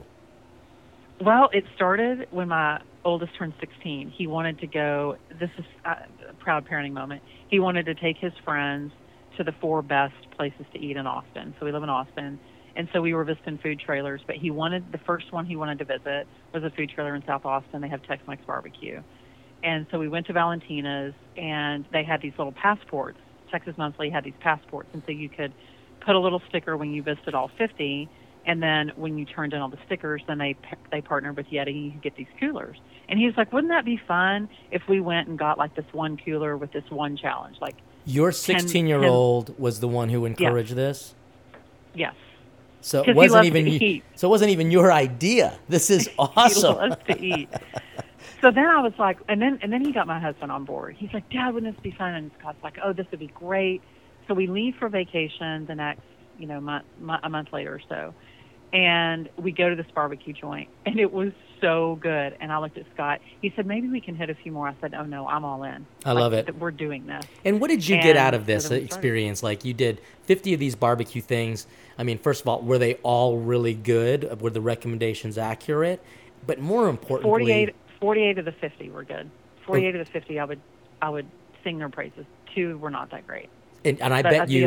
[SPEAKER 3] Well, it started when my oldest turned 16. He wanted to go, this is a proud parenting moment, he wanted to take his friends to the 4 best places to eat in Austin. So we live in Austin. And so we were visiting food trailers, but the first one he wanted to visit was a food trailer in South Austin. They have Tex-Mex barbecue. And so we went to Valentina's, and they had these little passports. Texas Monthly had these passports, and so you could put a little sticker when you visited all 50, and then when you turned in all the stickers, then they partnered with Yeti, and you could get these coolers. And he was like, wouldn't that be fun if we went and got like this one cooler with this one challenge? Like
[SPEAKER 2] your 16-year-old was the one who encouraged this?
[SPEAKER 3] Yes.
[SPEAKER 2] So it wasn't even your idea. This is awesome.
[SPEAKER 3] He loves to eat. So then I was like, and then he got my husband on board. He's like, Dad, wouldn't this be fun? And Scott's like, oh, this would be great. So we leave for vacation the next, a month later or so. And we go to this barbecue joint, and it was so good. And I looked at Scott. He said, maybe we can hit a few more. I said, oh, no, I'm all in.
[SPEAKER 2] I love it.
[SPEAKER 3] We're doing this.
[SPEAKER 2] And what did you get out of this experience? Like, you did 50 of these barbecue things. I mean, first of all, were they all really good? Were the recommendations accurate? But more importantly...
[SPEAKER 3] 48 of the 50 were good. 48 of the 50, I would sing their praises. 2 were not that great.
[SPEAKER 2] And I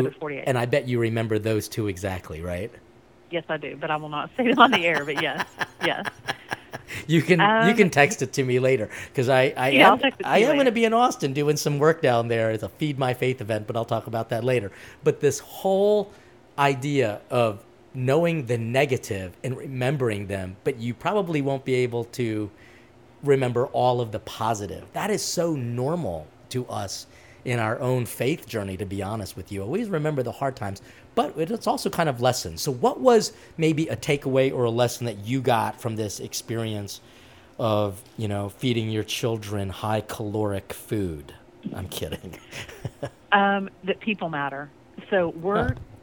[SPEAKER 2] bet you remember those 2 exactly, right?
[SPEAKER 3] Yes, I do, but I will not say them on the air. But yes.
[SPEAKER 2] You can text it to me later, because I am going to be in Austin doing some work down there. It's a Feed My Faith event, but I'll talk about that later. But this whole idea of knowing the negative and remembering them, but you probably won't be able to remember all of the positive. That is so normal to us in our own faith journey, to be honest with you. Always remember the hard times, but it's also kind of lessons. So what was maybe a takeaway or a lesson that you got from this experience of, feeding your children high caloric food? I'm kidding.
[SPEAKER 3] That people matter. So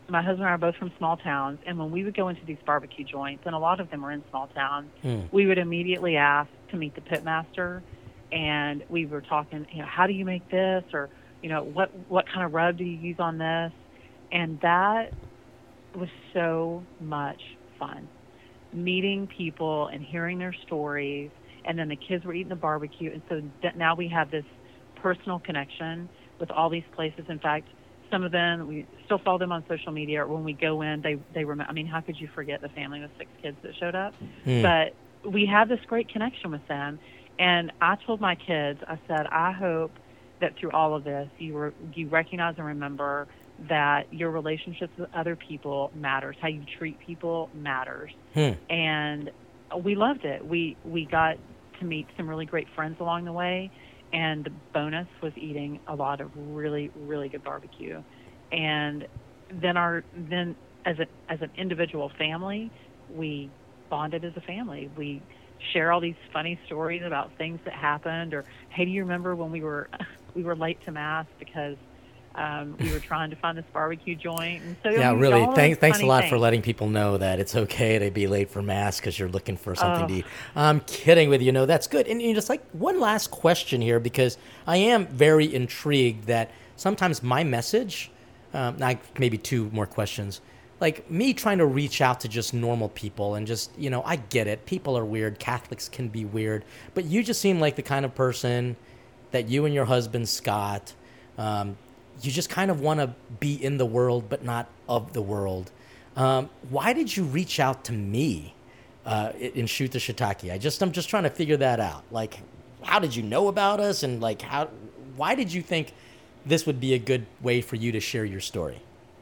[SPEAKER 3] my husband and I are both from small towns, and when we would go into these barbecue joints, and a lot of them are in small towns, we would immediately ask to meet the pitmaster, and we were talking, how do you make this, or what kind of rub do you use on this, and that was so much fun, meeting people and hearing their stories, and then the kids were eating the barbecue, and so now we have this personal connection with all these places. In fact, some of them, we still follow them on social media, or when we go in, they remember. I mean, how could you forget the family with 6 kids that showed up? But we have this great connection with them. And I told my kids, I said, I hope that through all of this, you recognize and remember that your relationships with other people matters. How you treat people matters. And we loved it. We got to meet some really great friends along the way. And the bonus was eating a lot of really, really good barbecue. And then as an individual family, we bonded as a family. We share all these funny stories about things that happened, or hey, do you remember when we were late to mass because we were trying to find this barbecue joint? And so
[SPEAKER 2] really, thanks a lot for letting people know that it's okay to be late for mass because you're looking for something to eat. I'm kidding with you. No, that's good. And just like one last question here, because I am very intrigued that sometimes my message, maybe 2 more questions, like me trying to reach out to just normal people and just, I get it. People are weird. Catholics can be weird. But you just seem like the kind of person that you and your husband, Scott, you just kind of want to be in the world, but not of the world. Why did you reach out to me in Shoot the Shiitake? I'm just trying to figure that out. Like, how did you know about us? And like, why did you think this would be a good way for you to share your story?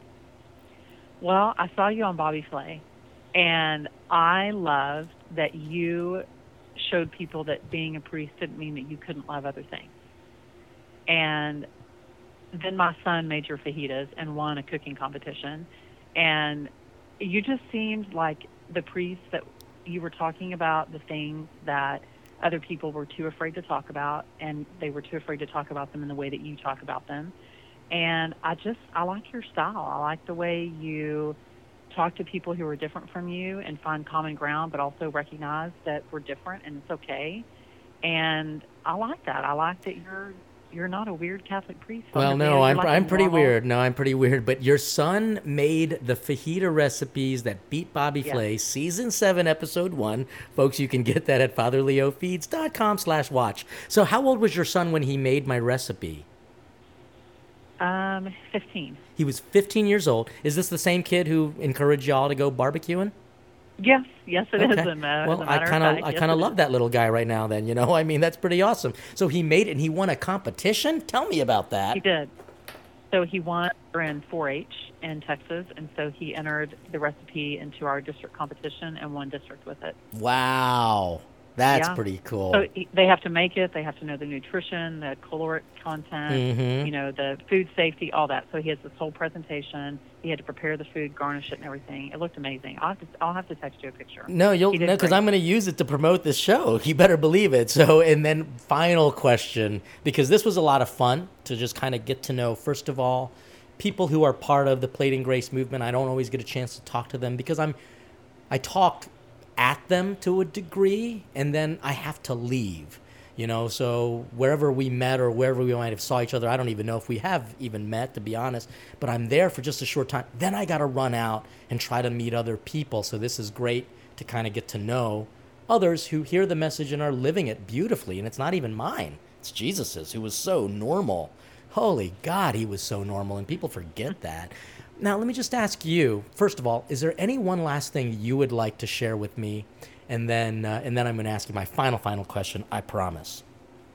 [SPEAKER 3] Well, I saw you on Bobby Flay, and I loved that you showed people that being a priest didn't mean that you couldn't love other things. And then my son made your fajitas and won a cooking competition. And you just seemed like the priest that you were talking about the things that other people were too afraid to talk about, and they were too afraid to talk about them in the way that you talk about them. And I like your style. I like the way you talk to people who are different from you and find common ground, but also recognize that we're different and it's okay. And I like that. I like that you're not a weird Catholic priest.
[SPEAKER 2] Well, no, I'm pretty weird. No, I'm pretty weird. But your son made the fajita recipes that beat Bobby Flay, season 7, episode 1. Folks, you can get that at fatherleofeeds.com/watch. So how old was your son when he made my recipe?
[SPEAKER 3] 15.
[SPEAKER 2] He was 15 years old. Is this the same kid who encouraged y'all to go barbecuing?
[SPEAKER 3] Yes, it is.
[SPEAKER 2] Well, I kind of love that little guy right now. Then I mean, that's pretty awesome. So he made it, and he won a competition. Tell me about that.
[SPEAKER 3] He did. So he won in 4-H in Texas, and so he entered the recipe into our district competition and won district with it.
[SPEAKER 2] Wow. That's pretty cool.
[SPEAKER 3] So they have to make it. They have to know the nutrition, the caloric content, the food safety, all that. So he has this whole presentation. He had to prepare the food, garnish it, and everything. It looked amazing. I'll have to text you a picture.
[SPEAKER 2] No, because I'm going to use it to promote this show. You better believe it. So, and then final question, because this was a lot of fun to just kind of get to know, first of all, people who are part of the Plating Grace movement. I don't always get a chance to talk to them because I talk at them to a degree, and then I have to leave, so wherever we met or wherever we might have saw each other, I don't even know if we have even met, to be honest, but I'm there for just a short time. Then I got to run out and try to meet other people. So this is great to kind of get to know others who hear the message and are living it beautifully. And it's not even mine. It's Jesus's, who was so normal. Holy God, he was so normal, and people forget that. Now, let me just ask you, first of all, is there any one last thing you would like to share with me? And then I'm going to ask you my final question, I promise.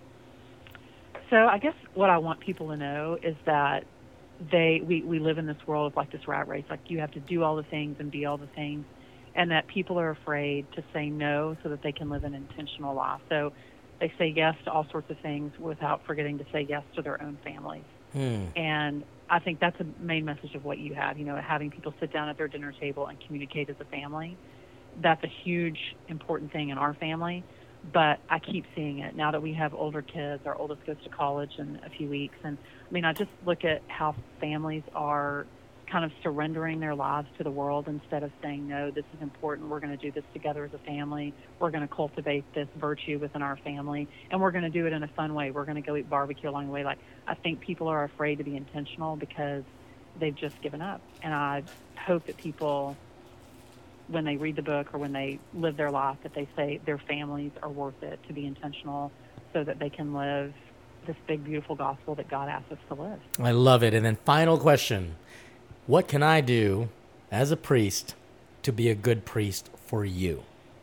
[SPEAKER 3] So I guess what I want people to know is that we live in this world of like this rat race. Like you have to do all the things and be all the things, and that people are afraid to say no so that they can live an intentional life. So they say yes to all sorts of things without forgetting to say yes to their own families. And I think that's a main message of what you have, having people sit down at their dinner table and communicate as a family. That's a huge, important thing in our family. But I keep seeing it now that we have older kids. Our oldest goes to college in a few weeks. And I mean, I just look at how families are kind of surrendering their lives to the world instead of saying, no, this is important. We're going to do this together as a family. We're going to cultivate this virtue within our family, and we're going to do it in a fun way. We're going to go eat barbecue along the way. Like, I think people are afraid to be intentional because they've just given up. And I hope that people, when they read the book or when they live their life, that they say their families are worth it to be intentional so that they can live this big, beautiful gospel that God asks us to live.
[SPEAKER 2] I love it. And then final question. What can I do as a priest to be a good priest for you?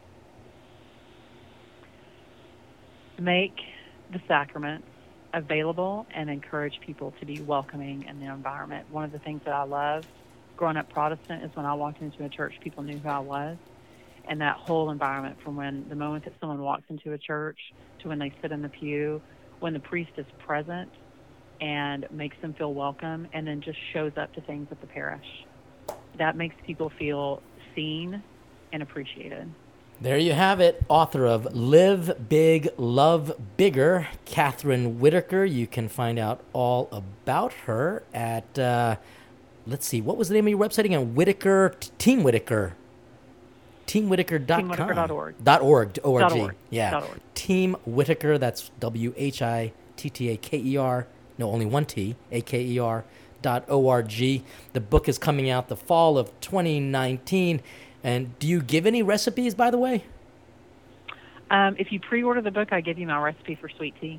[SPEAKER 3] Make the sacraments available and encourage people to be welcoming in the environment. One of the things that I love growing up Protestant is when I walked into a church, people knew who I was. And that whole environment, from when the moment that someone walks into a church to when they sit in the pew, when the priest is present and makes them feel welcome, and then just shows up to things at the parish. That makes people feel seen and appreciated.
[SPEAKER 2] There you have it. Author of Live Big, Love Bigger, Catherine Whitaker. You can find out all about her at, let's see, what was the name of your website again? Whitaker, Team Whitaker. TeamWhitaker.com.
[SPEAKER 3] TeamWhitaker.org.
[SPEAKER 2] .org. Yeah.
[SPEAKER 3] .org.
[SPEAKER 2] Team Whitaker, that's WHITTAKER. No, only one T, AKER.org. The book is coming out the fall of 2019. And do you give any recipes, by the way?
[SPEAKER 3] If you pre-order the book, I give you my recipe for sweet tea.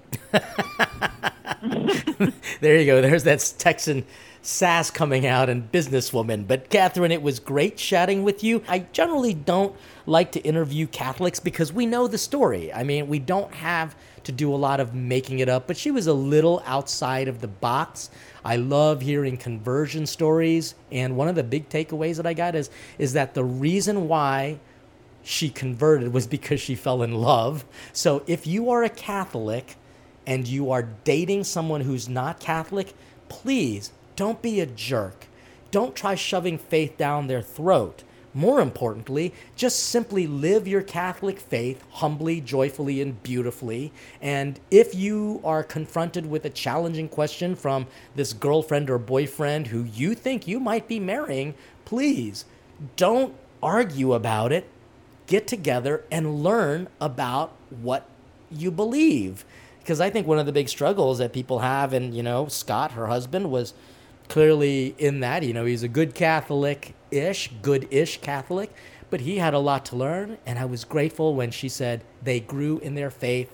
[SPEAKER 2] There you go. There's that Texan sass coming out and businesswoman. But Catherine, it was great chatting with you. I generally don't like to interview Catholics because we know the story. I mean, we don't have to do a lot of making it up, but she was a little outside of the box. I love hearing conversion stories. And one of the big takeaways that I got is that the reason why she converted was because she fell in love. So if you are a Catholic and you are dating someone who's not Catholic, please don't be a jerk. Don't try shoving faith down their throat. More importantly, just simply live your Catholic faith humbly, joyfully, and beautifully. And if you are confronted with a challenging question from this girlfriend or boyfriend who you think you might be marrying, please don't argue about it. Get together and learn about what you believe. Because I think one of the big struggles that people have, and, Scott, her husband, was clearly in that. He's a good Catholic-ish, good-ish Catholic, but he had a lot to learn, and I was grateful when she said they grew in their faith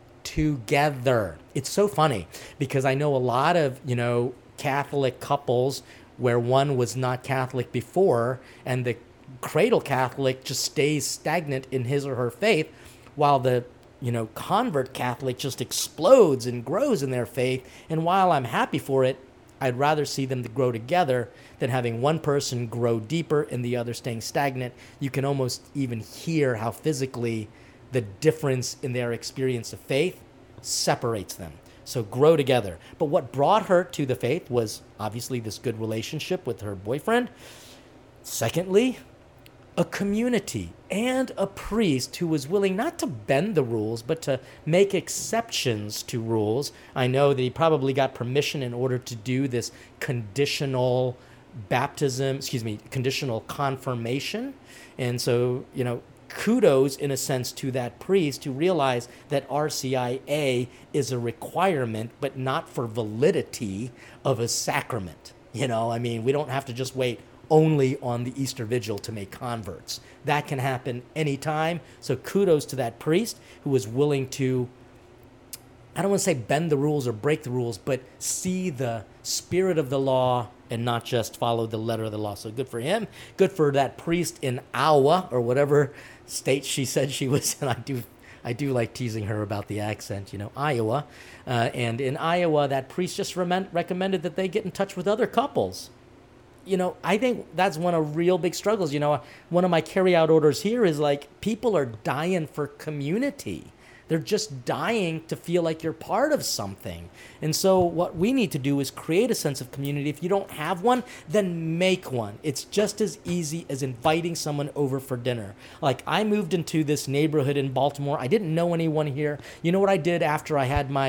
[SPEAKER 2] together. It's so funny, because I know a lot of, Catholic couples where one was not Catholic before, and the cradle Catholic just stays stagnant in his or her faith, while the convert Catholic just explodes and grows in their faith. And while I'm happy for it, I'd rather see them to grow together than having one person grow deeper and the other staying stagnant. You can almost even hear how physically the difference in their experience of faith separates them. So grow together. But what brought her to the faith was obviously this good relationship with her boyfriend. Secondly, a community and a priest who was willing not to bend the rules, but to make exceptions to rules. I know that he probably got permission in order to do this conditional conditional confirmation. And so, kudos in a sense to that priest who realized that RCIA is a requirement, but not for validity of a sacrament. We don't have to just wait only on the Easter Vigil to make converts. That can happen anytime. So kudos to that priest who was willing to, I don't want to say bend the rules or break the rules, but see the spirit of the law and not just follow the letter of the law. So good for him. Good for that priest in Iowa, or whatever state she said she was in. I do like teasing her about the accent, Iowa. And in Iowa, that priest just recommended that they get in touch with other couples. I think that's one of real big struggles. One of my carry-out orders here is people are dying for community. They're just dying to feel like you're part of something. And so what we need to do is create a sense of community. If you don't have one, then make one. It's just as easy as inviting someone over for dinner. I moved into this neighborhood in Baltimore. I didn't know anyone here. You know what I did after I had my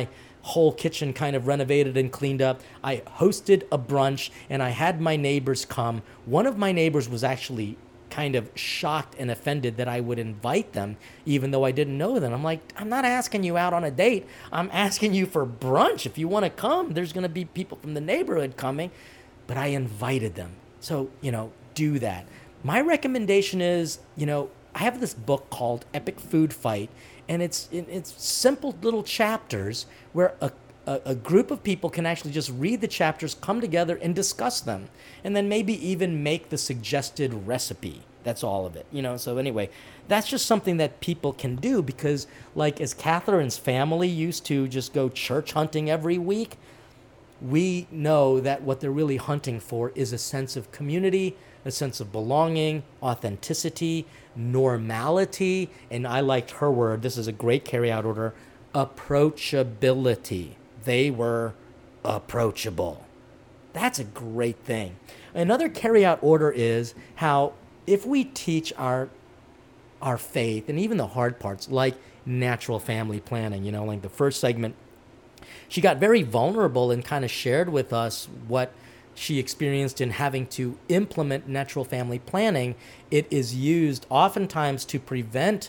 [SPEAKER 2] whole kitchen kind of renovated and cleaned up. I hosted a brunch, and I had my neighbors come. One of my neighbors was actually kind of shocked and offended that I would invite them, even though I didn't know them. I'm like, I'm not asking you out on a date. I'm asking you for brunch. If you want to come, there's going to be people from the neighborhood coming. But I invited them. So, do that. My recommendation is, I have this book called Epic Food Fight, and it's simple little chapters where a group of people can actually just read the chapters, come together and discuss them, and then maybe even make the suggested recipe. That's all of it, So anyway, that's just something that people can do because, like, as Catherine's family used to just go church hunting every week, we know that what they're really hunting for is a sense of community, a sense of belonging, authenticity, normality, and I liked her word, this is a great carry-out order, approachability. They were approachable. That's a great thing. Another carry-out order is how if we teach our faith, and even the hard parts, like natural family planning, like the first segment, she got very vulnerable and kind of shared with us what she experienced in having to implement natural family planning. It is used oftentimes to prevent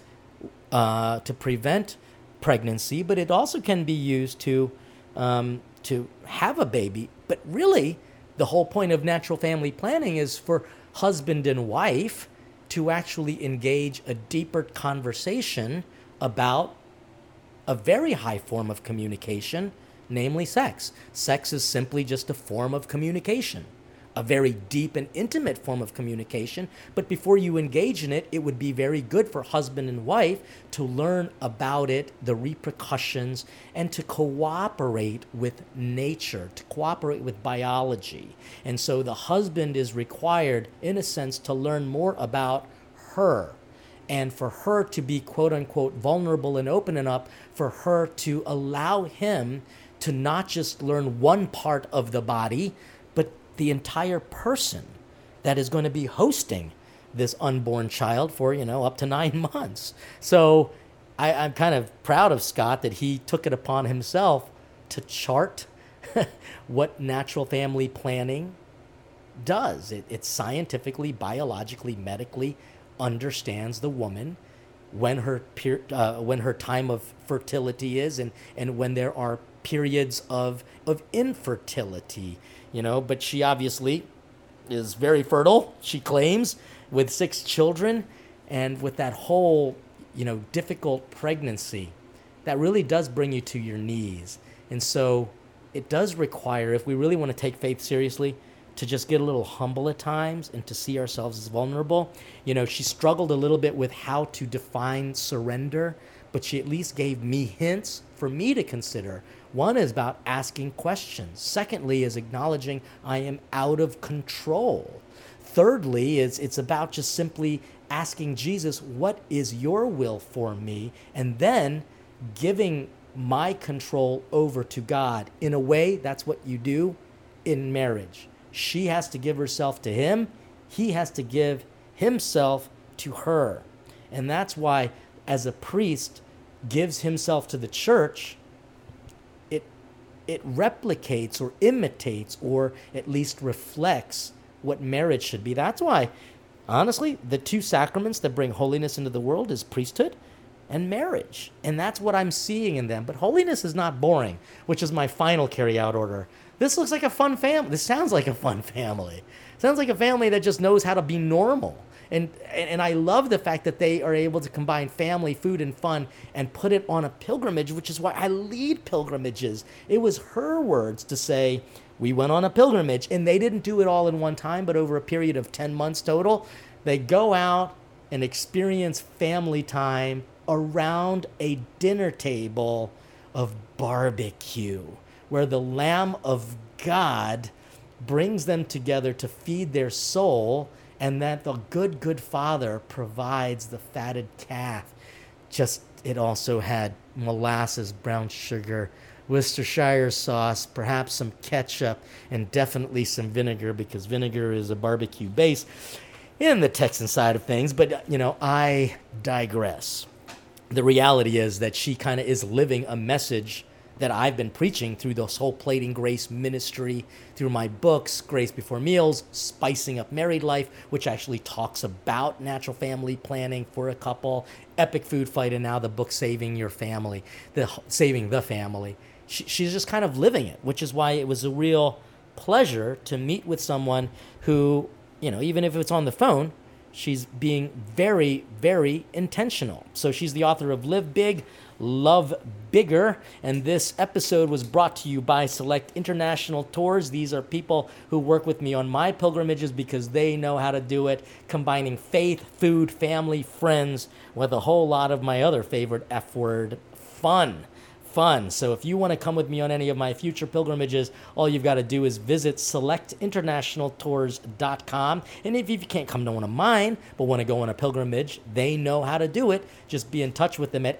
[SPEAKER 2] pregnancy, but it also can be used to have a baby. But really, the whole point of natural family planning is for husband and wife to actually engage a deeper conversation about a very high form of communication, namely sex. Sex is simply just a form of communication, a very deep and intimate form of communication. But before you engage in it, it would be very good for husband and wife to learn about it, the repercussions, and to cooperate with nature, to cooperate with biology. And so the husband is required, in a sense, to learn more about her. And for her to be, quote unquote, vulnerable and open enough for her to allow him to not just learn one part of the body, but the entire person that is going to be hosting this unborn child for, up to 9 months. So I'm kind of proud of Scott that he took it upon himself to chart what natural family planning does. It scientifically, biologically, medically understands the woman when her time of fertility is and when there are periods of infertility, but she obviously is very fertile, she claims, with 6 children, and with that whole, difficult pregnancy, that really does bring you to your knees. And so it does require, if we really want to take faith seriously, to just get a little humble at times and to see ourselves as vulnerable. She struggled a little bit with how to define surrender, but she at least gave me hints for me to consider. One is about asking questions. Secondly is acknowledging I am out of control. Thirdly is it's about just simply asking Jesus, what is your will for me? And then giving my control over to God. In a way, that's what you do in marriage. She has to give herself to him. He has to give himself to her. And that's why, as a priest gives himself to the church, it replicates or imitates or at least reflects what marriage should be. That's why, honestly, the 2 sacraments that bring holiness into the world is priesthood and marriage. And that's what I'm seeing in them. But holiness is not boring, which is my final carry-out order. This looks like a fun family. This sounds like a fun family. Sounds like a family that just knows how to be normal. And I love the fact that they are able to combine family, food, and fun and put it on a pilgrimage, which is why I lead pilgrimages. It was her words to say, we went on a pilgrimage, and they didn't do it all in one time, but over a period of 10 months total. They go out and experience family time around a dinner table of barbecue, where the Lamb of God brings them together to feed their soul, and that the good Father provides the fatted calf. It also had molasses, brown sugar, Worcestershire sauce, perhaps some ketchup, and definitely some vinegar, because vinegar is a barbecue base in the Texan side of things. But, I digress. The reality is that she kind of is living a message that I've been preaching through this whole Plating Grace ministry, through my books, Grace Before Meals, Spicing Up Married Life, which actually talks about natural family planning for a couple, Epic Food Fight, and now the book Saving Your Family, Saving the Family. She's just kind of living it, which is why it was a real pleasure to meet with someone who, even if it's on the phone, she's being very, very intentional. So she's the author of Live Big, Love Bigger, and this episode was brought to you by Select International Tours. These are people who work with me on my pilgrimages because they know how to do it, combining faith, food, family, friends, with a whole lot of my other favorite F word, fun. So if you want to come with me on any of my future pilgrimages, all you've got to do is visit selectinternationaltours.com. And if you can't come to one of mine, but want to go on a pilgrimage, they know how to do it. Just be in touch with them at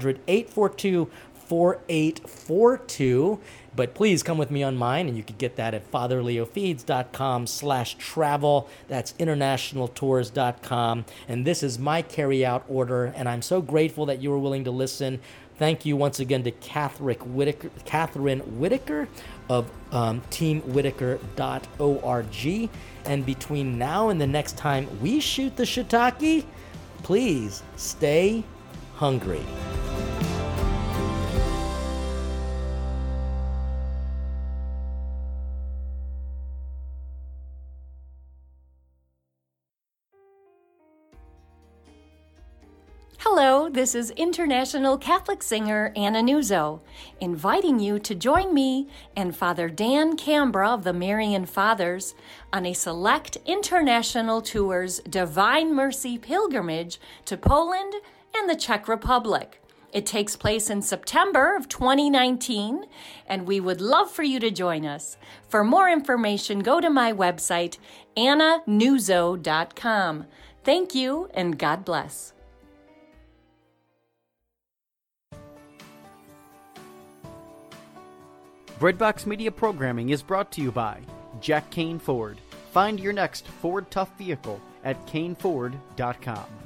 [SPEAKER 2] 800-842-4842. But please come with me on mine, and you can get that at fatherleofeeds.com/travel. That's internationaltours.com. And this is my carry-out order, and I'm so grateful that you were willing to listen. Thank you once again to Catherine Whitaker of teamwhitaker.org. And between now and the next time we shoot the shiitake, please stay hungry.
[SPEAKER 4] Hello, this is international Catholic singer Anna Nuzzo, inviting you to join me and Father Dan Cambra of the Marian Fathers on a Select International Tours Divine Mercy pilgrimage to Poland and the Czech Republic. It takes place in September of 2019, and we would love for you to join us. For more information, go to my website, annanuzzo.com. Thank you, and God bless.
[SPEAKER 1] Breadbox Media programming is brought to you by Jack Kane Ford. Find your next Ford Tough vehicle at caneford.com.